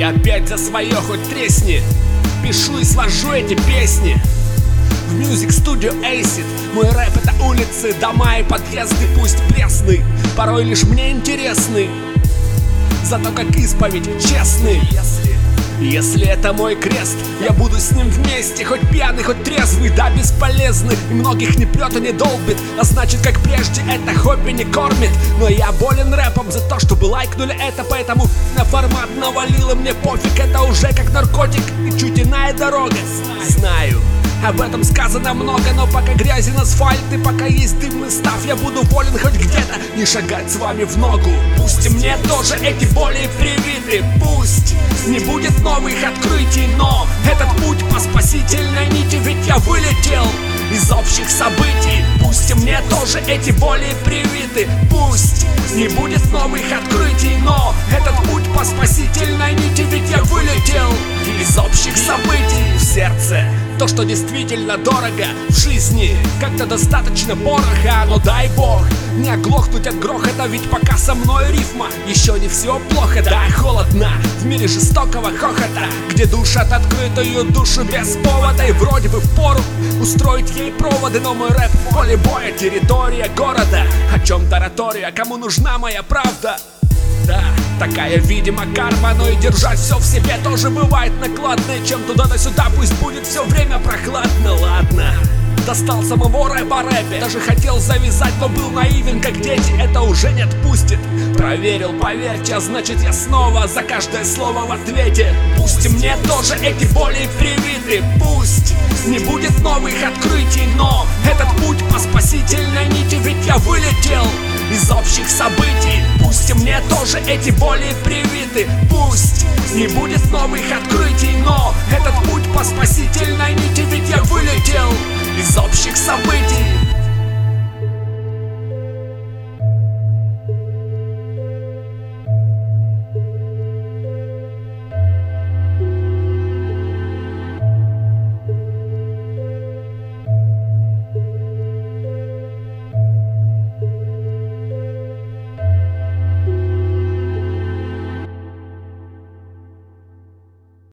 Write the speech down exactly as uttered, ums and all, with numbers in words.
Я опять за свое, хоть тресни, пишу и свожу эти песни. В Music Studio Acid мой рэп — это улицы, дома и подъезды, пусть пресный, порой лишь мне интересный, зато как исповедь честный. Если, если это мой крест, я буду с ним вместе, хоть пьяный, хоть трезвый, да бесполезный. И многих не прет и не долбит, а значит, как прежде, это хобби не кормит. Но я болен рэпом за то, чтобы лайкнули это, поэтому на формат навалило, мне пофиг, это уже как наркотик и чуть иная дорога. Знаю, об этом сказано много, но пока грязен асфальт и пока есть дымный став, я буду волен хоть где-то не шагать с вами в ногу. Пусть мне тоже эти боли привиты, пусть не будет новых открытий, но этот путь по спасительной нити, ведь я вылетел из общих событий. Пусть мне тоже эти боли привиты, пусть не будет новых открытий, но этот путь по спасительной нити, ведь я вылетел из общих событий. В сердце то, что действительно дорого в жизни, как-то достаточно пороха, но дай бог не оглохнуть от грохота, ведь пока со мной рифма еще не все плохо. Да, холодно в мире жестокого хохота, где душат открытую душу без повода, и вроде бы впору устроить ей проводы, но мой рэп — поле боя, территория города. О чем таратория, кому нужна моя правда? Да, такая, видимо, карма, но и держать все в себе тоже бывает накладно. Чем туда да сюда, пусть будет все время прохладно. Ладно, достал самого рэпа рэпе, даже хотел завязать, но был наивен, как дети, это уже не отпустит. Проверил, поверьте, а значит я снова за каждое слово в ответе. Пусть мне тоже эти боли привиты, пусть не будет новых открытий, но этот путь по спасительной нити, ведь я вылетел из общих событий. Пусть мне тоже эти боли привиты, пусть не будет новых открытий, но этот путь